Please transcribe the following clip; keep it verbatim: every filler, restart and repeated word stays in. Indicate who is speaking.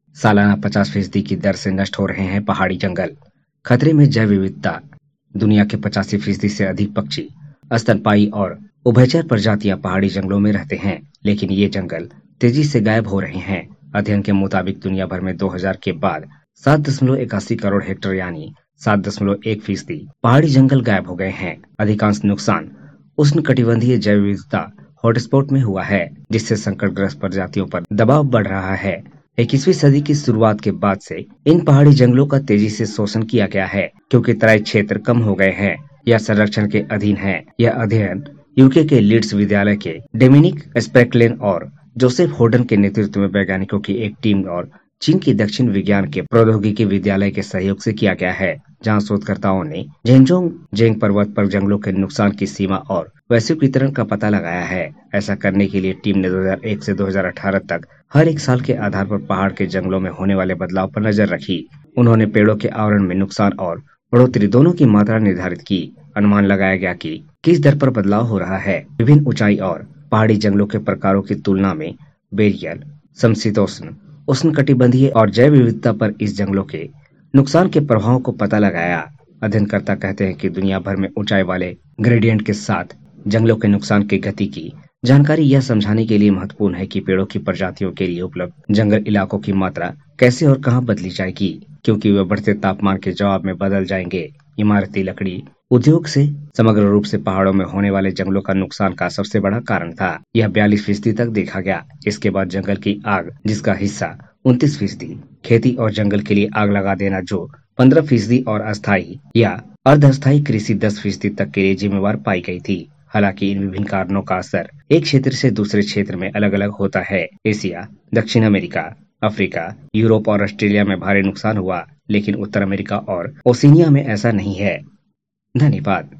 Speaker 1: सालाना पचास फीसदी की दर से नष्ट हो रहे हैं पहाड़ी जंगल। खतरे में जैव विविधता। दुनिया के पचासी फीसदी से अधिक पक्षी, स्तनपायी और उभयचर प्रजातियां पहाड़ी जंगलों में रहते हैं, लेकिन ये जंगल तेजी से गायब हो रहे हैं। अध्ययन के मुताबिक दुनिया भर में दो हज़ार के बाद सात दशमलव इक्यासी करोड़ हेक्टेयर यानी सात दशमलव एक फीसदी पहाड़ी जंगल गायब हो गए हैं। अधिकांश नुकसान उष्णकटिबंधीय जैव विविधता हॉटस्पॉट में हुआ है, जिससे संकटग्रस्त प्रजातियों पर दबाव बढ़ रहा है। इक्कीसवीं सदी की शुरुआत के बाद से इन पहाड़ी जंगलों का तेजी से शोषण किया गया है, क्योंकि तराई क्षेत्र कम हो गए हैं या संरक्षण के अधीन है। यह अध्ययन यूके के लीड्स विद्यालय के डोमिनिक स्पेकलेन और जोसेफ होडन के नेतृत्व में वैज्ञानिकों की एक टीम और चीन की दक्षिण विज्ञान के प्रौद्योगिकी विद्यालय के सहयोग से किया गया है, जहां शोधकर्ताओं ने झेंजोंग जेंग पर्वत पर जंगलों के नुकसान की सीमा और वैश्विक वितरण का पता लगाया है। ऐसा करने के लिए टीम ने दो हज़ार एक से दो हज़ार अठारह तक हर एक साल के आधार पर पहाड़ के जंगलों में होने वाले बदलाव पर नजर रखी। उन्होंने पेड़ों के आवरण में नुकसान और बढ़ोतरी दोनों की मात्रा निर्धारित की। अनुमान लगाया गया कि किस दर पर बदलाव हो रहा है। विभिन्न ऊंचाई और पहाड़ी जंगलों के प्रकारों की तुलना में बेरियल, समशीतोष्ण, उष्णकटिबंधीय और जैव विविधता पर इस जंगलों के नुकसान के प्रभावों को पता लगाया। अध्ययनकर्ता कहते हैं कि दुनिया भर में ऊंचाई वाले ग्रेडियंट के साथ जंगलों के नुकसान की गति की जानकारी यह समझाने के लिए महत्वपूर्ण है कि पेड़ों की प्रजातियों के लिए उपलब्ध जंगल इलाकों की मात्रा कैसे और कहां बदली जाएगी, क्योंकि वे बढ़ते तापमान के जवाब में बदल जाएंगे। इमारती लकड़ी उद्योग से समग्र रूप से पहाड़ों में होने वाले जंगलों का नुकसान का सबसे बड़ा कारण था। यह बयालीस फीसदी तक देखा गया। इसके बाद जंगल की आग, जिसका हिस्सा उनतीस फीसदी, खेती और जंगल के लिए आग लगा देना जो पंद्रह फीसदी और अस्थायी या अर्ध अस्थायी कृषि दस फीसदी तक के लिए जिम्मेवार पाई गई थी। हालांकि इन विभिन्न कारणों का असर एक क्षेत्र से दूसरे क्षेत्र में अलग अलग होता है। एशिया, दक्षिण अमेरिका, अफ्रीका, यूरोप और ऑस्ट्रेलिया में भारी नुकसान हुआ, लेकिन उत्तर अमेरिका और ओशिनिया में ऐसा नहीं है। धन्यवाद।